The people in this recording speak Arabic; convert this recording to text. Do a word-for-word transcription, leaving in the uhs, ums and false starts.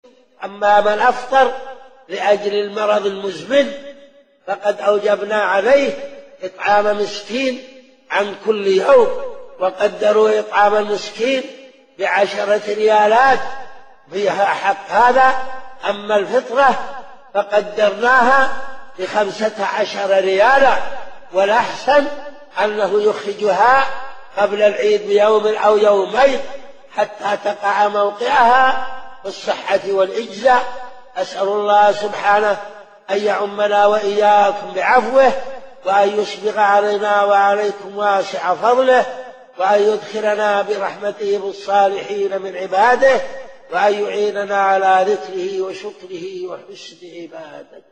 أما من أفطر لأجل المرض المزمن فقد أوجبنا عليه إطعام مسكين عن كل يوم، وقدروا إطعام المسكين بعشرة ريالات فيها حق هذا. أما الفطرة فقدرناها بخمسة عشر ريالا، والأحسن أنه يخرجها قبل العيد بيوم أو يومين حتى تقع موقعها بالصحة والإجزاء. أسأل الله سبحانه أن يعمنا وإياكم بعفوه، وأن يسبغ علينا وعليكم واسع فضله، وأن يدخلنا برحمته بالصالحين من عباده، وأن يعيننا على ذكره وشكره وحسن عبادته.